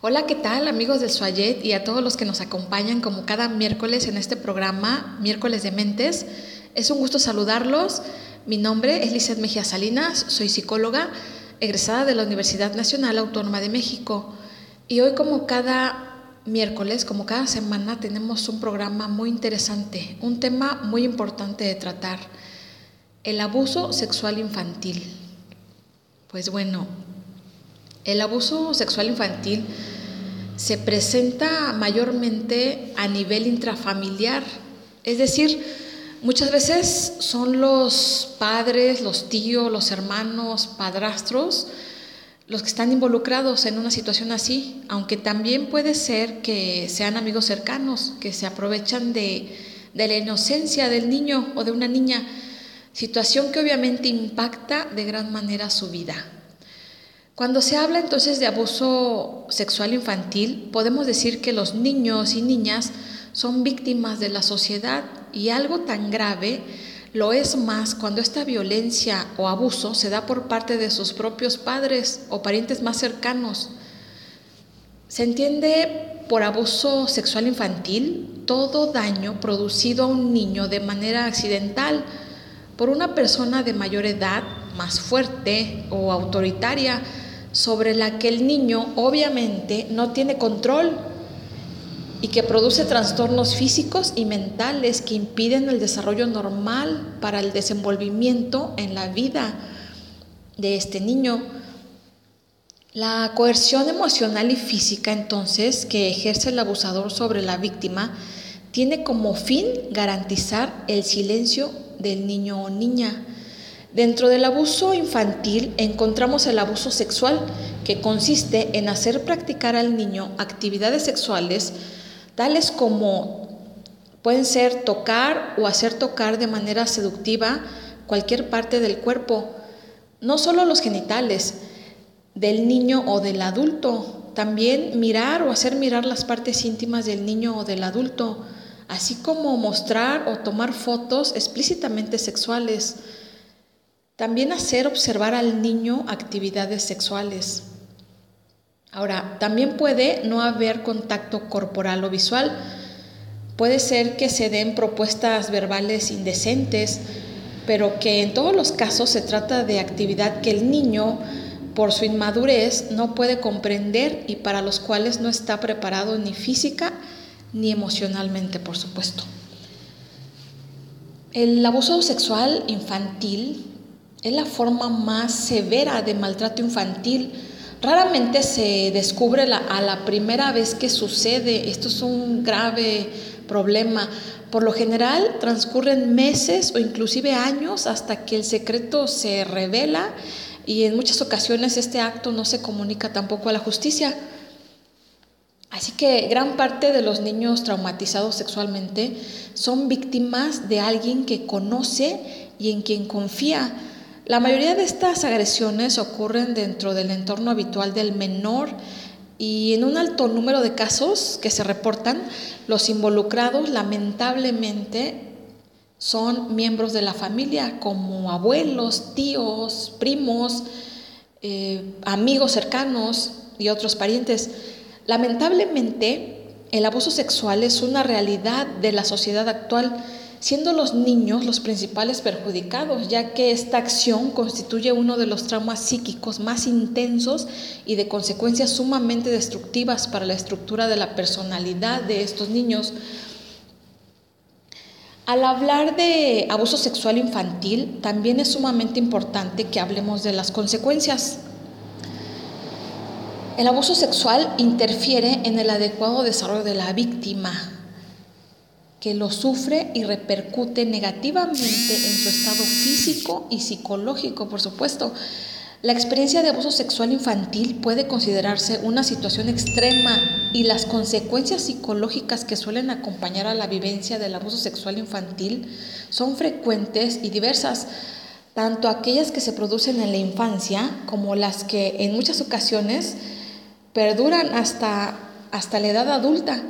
Hola, ¿qué tal amigos del Suayet y a todos los que nos acompañan como cada miércoles en este programa, Miércoles de Mentes? Es un gusto saludarlos. Mi nombre es Lizeth Mejía Salinas, soy psicóloga egresada de la Universidad Nacional Autónoma de México. Y hoy como cada miércoles, como cada semana, tenemos un programa muy interesante, un tema muy importante de tratar, el abuso sexual infantil. Pues bueno, el abuso sexual infantil se presenta mayormente a nivel intrafamiliar, es decir, muchas veces son los padres, los tíos, los hermanos, padrastros los que están involucrados en una situación así, aunque también puede ser que sean amigos cercanos, que se aprovechan de la inocencia del niño o de una niña, situación que obviamente impacta de gran manera su vida. Cuando se habla entonces de abuso sexual infantil, podemos decir que los niños y niñas son víctimas de la sociedad y algo tan grave lo es más cuando esta violencia o abuso se da por parte de sus propios padres o parientes más cercanos. Se entiende por abuso sexual infantil todo daño producido a un niño de manera accidental por una persona de mayor edad, más fuerte o autoritaria, sobre la que el niño obviamente no tiene control y que produce trastornos físicos y mentales que impiden el desarrollo normal para el desenvolvimiento en la vida de este niño. La coerción emocional y física, entonces, que ejerce el abusador sobre la víctima, tiene como fin garantizar el silencio del niño o niña. Dentro del abuso infantil encontramos el abuso sexual, que consiste en hacer practicar al niño actividades sexuales, tales como pueden ser tocar o hacer tocar de manera seductiva cualquier parte del cuerpo, no solo los genitales del niño o del adulto, también mirar o hacer mirar las partes íntimas del niño o del adulto, así como mostrar o tomar fotos explícitamente sexuales. También hacer observar al niño actividades sexuales. Ahora, también puede no haber contacto corporal o visual. Puede ser que se den propuestas verbales indecentes, pero que en todos los casos se trata de actividad que el niño, por su inmadurez, no puede comprender y para los cuales no está preparado ni física ni emocionalmente, por supuesto. El abuso sexual infantil es la forma más severa de maltrato infantil. Raramente se descubre a la primera vez que sucede. Esto es un grave problema. Por lo general transcurren meses o inclusive años hasta que el secreto se revela y en muchas ocasiones este acto no se comunica tampoco a la justicia. Así que gran parte de los niños traumatizados sexualmente son víctimas de alguien que conoce y en quien confía. La mayoría de estas agresiones ocurren dentro del entorno habitual del menor y en un alto número de casos que se reportan, los involucrados lamentablemente son miembros de la familia como abuelos, tíos, primos, amigos cercanos y otros parientes. Lamentablemente, el abuso sexual es una realidad de la sociedad actual, siendo los niños los principales perjudicados, ya que esta acción constituye uno de los traumas psíquicos más intensos y de consecuencias sumamente destructivas para la estructura de la personalidad de estos niños. Al hablar de abuso sexual infantil, también es sumamente importante que hablemos de las consecuencias. El abuso sexual interfiere en el adecuado desarrollo de la víctima, que lo sufre y repercute negativamente en su estado físico y psicológico, por supuesto. La experiencia de abuso sexual infantil puede considerarse una situación extrema y las consecuencias psicológicas que suelen acompañar a la vivencia del abuso sexual infantil son frecuentes y diversas, tanto aquellas que se producen en la infancia como las que en muchas ocasiones perduran hasta la edad adulta.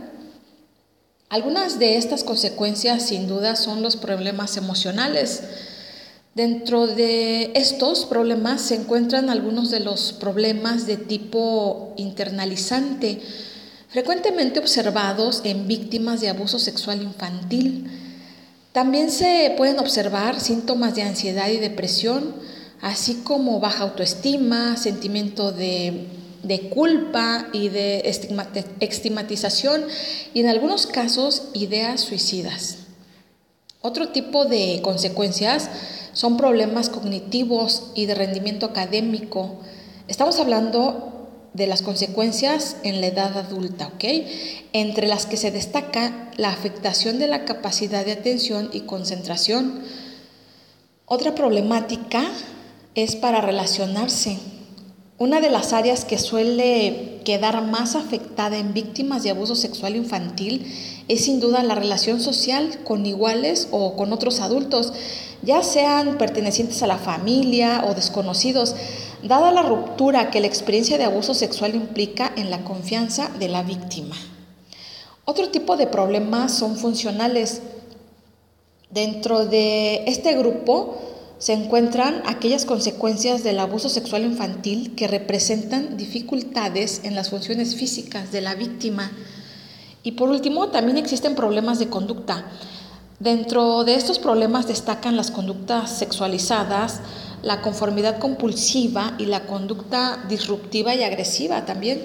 Algunas de estas consecuencias sin duda son los problemas emocionales, Dentro de estos problemas se encuentran algunos de los problemas de tipo internalizante, frecuentemente observados en víctimas de abuso sexual infantil. También se pueden observar síntomas de ansiedad y depresión, así como baja autoestima, sentimiento de culpa y de estigmatización y en algunos casos ideas suicidas. Otro tipo de consecuencias son problemas cognitivos y de rendimiento académico. Estamos hablando de las consecuencias en la edad adulta, ¿ok? Entre las que se destaca la afectación de la capacidad de atención y concentración. Otra problemática es para relacionarse. Una de las áreas que suele quedar más afectada en víctimas de abuso sexual infantil es sin duda la relación social con iguales o con otros adultos, ya sean pertenecientes a la familia o desconocidos, dada la ruptura que la experiencia de abuso sexual implica en la confianza de la víctima. Otro tipo de problemas son funcionales. Dentro de este grupo se encuentran aquellas consecuencias del abuso sexual infantil que representan dificultades en las funciones físicas de la víctima. Y por último, también existen problemas de conducta. Dentro de estos problemas destacan las conductas sexualizadas, la conformidad compulsiva y la conducta disruptiva y agresiva también.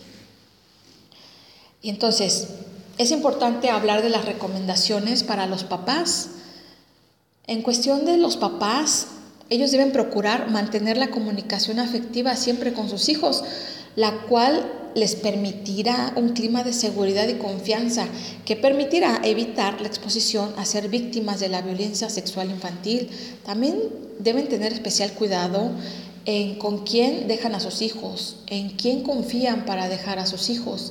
Y entonces, es importante hablar de las recomendaciones para los papás. En cuestión de los papás, ellos deben procurar mantener la comunicación afectiva siempre con sus hijos, la cual les permitirá un clima de seguridad y confianza que permitirá evitar la exposición a ser víctimas de la violencia sexual infantil. También deben tener especial cuidado en con quién dejan a sus hijos, en quién confían para dejar a sus hijos.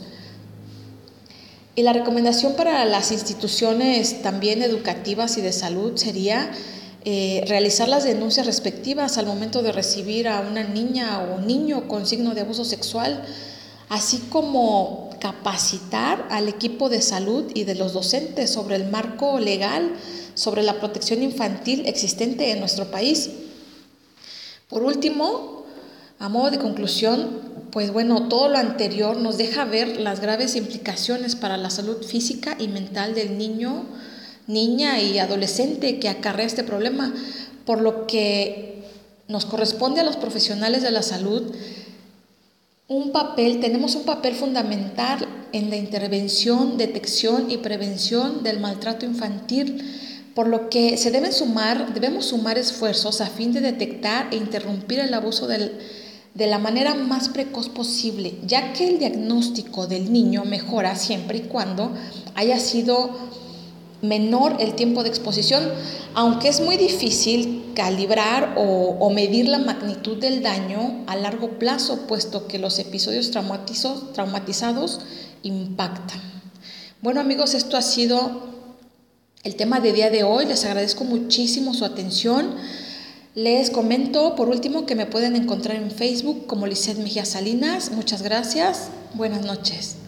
Y la recomendación para las instituciones también educativas y de salud sería realizar las denuncias respectivas al momento de recibir a una niña o niño con signo de abuso sexual, así como capacitar al equipo de salud y de los docentes sobre el marco legal, sobre la protección infantil existente en nuestro país. Por último, a modo de conclusión, pues bueno, todo lo anterior nos deja ver las graves implicaciones para la salud física y mental del niño, niña y adolescente que acarrea este problema, por lo que nos corresponde a los profesionales de la salud tenemos un papel fundamental en la intervención, detección y prevención del maltrato infantil, por lo que debemos sumar esfuerzos a fin de detectar e interrumpir el abuso de la manera más precoz posible, ya que el diagnóstico del niño mejora siempre y cuando haya sido menor el tiempo de exposición, aunque es muy difícil calibrar o medir la magnitud del daño a largo plazo, puesto que los episodios traumatizados impactan. Bueno amigos, esto ha sido el tema de día de hoy. Les agradezco muchísimo su atención. Les comento por último que me pueden encontrar en Facebook como Lizeth Mejía Salinas. Muchas gracias. Buenas noches.